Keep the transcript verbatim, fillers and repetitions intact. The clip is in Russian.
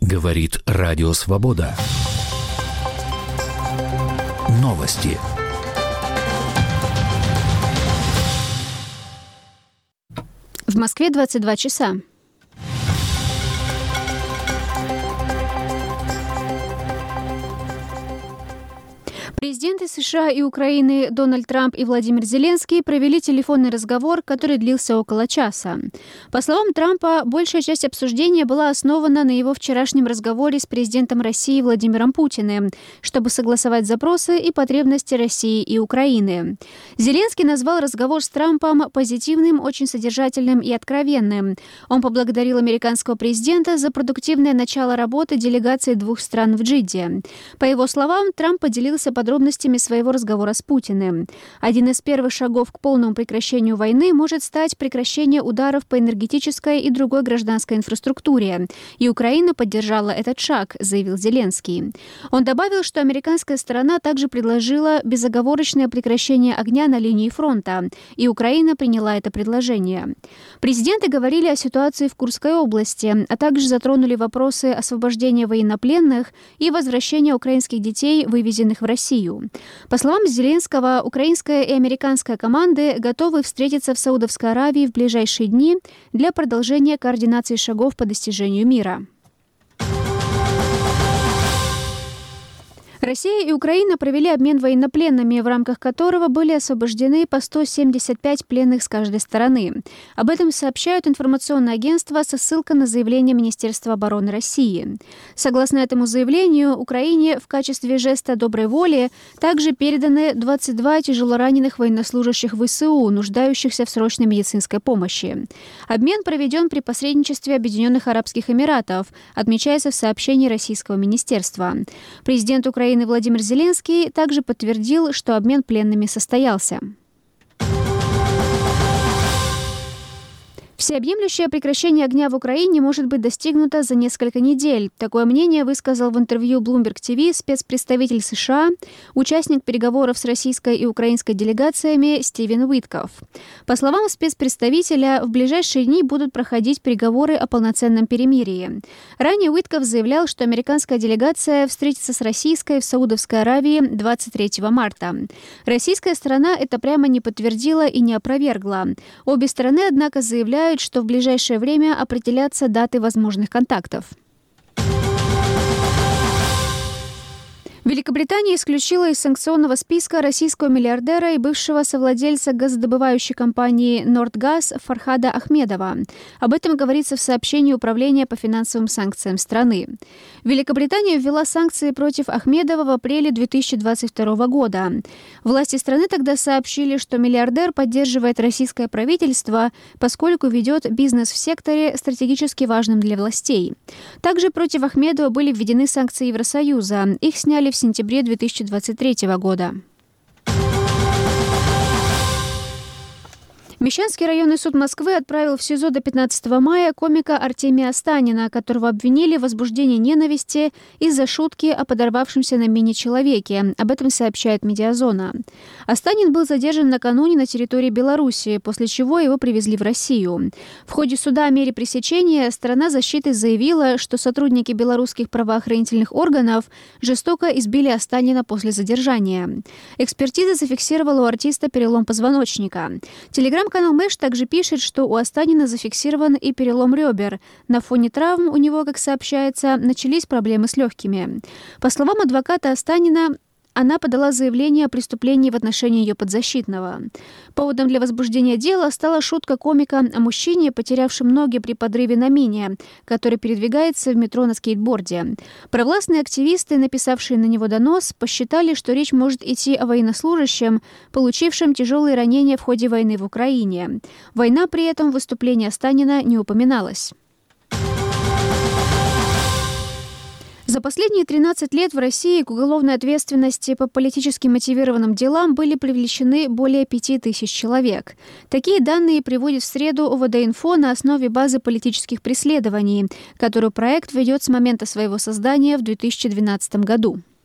Говорит Радио Свобода. Новости. В Москве двадцать два часа. Президенты США и Украины Дональд Трамп и Владимир Зеленский провели телефонный разговор, который длился около часа. По словам Трампа, большая часть обсуждения была основана на его вчерашнем разговоре с президентом России Владимиром Путиным, чтобы согласовать запросы и потребности России и Украины. Зеленский назвал разговор с Трампом позитивным, очень содержательным и откровенным. Он поблагодарил американского президента за продуктивное начало работы делегации двух стран в Джидде. По его словам, Трамп поделился подробностями подробностями своего разговора с Путиным. Один из первых шагов к полному прекращению войны может стать прекращение ударов по энергетической и другой гражданской инфраструктуре. И Украина поддержала этот шаг, заявил Зеленский. Он добавил, что американская сторона также предложила безоговорочное прекращение огня на линии фронта, и Украина приняла это предложение. Президенты говорили о ситуации в Курской области, а также затронули вопросы освобождения военнопленных и возвращения украинских детей, вывезенных в Россию. По словам Зеленского, украинская и американская команды готовы встретиться в Саудовской Аравии в ближайшие дни для продолжения координации шагов по достижению мира. Россия и Украина провели обмен военнопленными, в рамках которого были освобождены по сто семьдесят пять пленных с каждой стороны. Об этом сообщают информационные агентства со ссылкой на заявление Министерства обороны России. Согласно этому заявлению, Украине в качестве жеста доброй воли также переданы двадцать два тяжелораненых военнослужащих ВСУ, нуждающихся в срочной медицинской помощи. Обмен проведен при посредничестве Объединенных Арабских Эмиратов, отмечается в сообщении российского министерства. Президент Украины Владимир Зеленский также подтвердил, что обмен пленными состоялся. Всеобъемлющее прекращение огня в Украине может быть достигнуто за несколько недель. Такое мнение высказал в интервью Bloomberg ти ви спецпредставитель США, участник переговоров с российской и украинской делегациями Стивен Уитков. По словам спецпредставителя, в ближайшие дни будут проходить переговоры о полноценном перемирии. Ранее Уитков заявлял, что американская делегация встретится с российской в Саудовской Аравии двадцать третьего марта. Российская сторона это прямо не подтвердила и не опровергла. Обе стороны, однако, заявляют, что в ближайшее время определятся даты возможных контактов. Великобритания исключила из санкционного списка российского миллиардера и бывшего совладельца газодобывающей компании «Нордгаз» Фархада Ахмедова. Об этом говорится в сообщении Управления по финансовым санкциям страны. Великобритания ввела санкции против Ахмедова в апреле две тысячи двадцать второго года. Власти страны тогда сообщили, что миллиардер поддерживает российское правительство, поскольку ведет бизнес в секторе, стратегически важном для властей. Также против Ахмедова были введены санкции Евросоюза. Их сняли в в сентябре две тысячи двадцать третьего года. Мещанский районный суд Москвы отправил в СИЗО до пятнадцатого мая комика Артемия Останина, которого обвинили в возбуждении ненависти из-за шутки о подорвавшемся на мине человеке. Об этом сообщает «Медиазона». Останин был задержан накануне на территории Беларуси, после чего его привезли в Россию. В ходе суда о мере пресечения сторона защиты заявила, что сотрудники белорусских правоохранительных органов жестоко избили Останина после задержания. Экспертиза зафиксировала у артиста перелом позвоночника. Телеграм Канал Мэш также пишет, что у Останина зафиксирован и перелом ребер. На фоне травм у него, как сообщается, начались проблемы с легкими. По словам адвоката Останина, она подала заявление о преступлении в отношении ее подзащитного. Поводом для возбуждения дела стала шутка комика о мужчине, потерявшем ноги при подрыве на мине, который передвигается в метро на скейтборде. Провластные активисты, написавшие на него донос, посчитали, что речь может идти о военнослужащем, получившем тяжелые ранения в ходе войны в Украине. Война при этом в выступлении Останина не упоминалась. За последние тринадцать лет в России к уголовной ответственности по политически мотивированным делам были привлечены более пяти тысяч человек. Такие данные приводит в среду ОВД-инфо на основе базы политических преследований, которую проект ведет с момента своего создания в две тысячи двенадцатом году.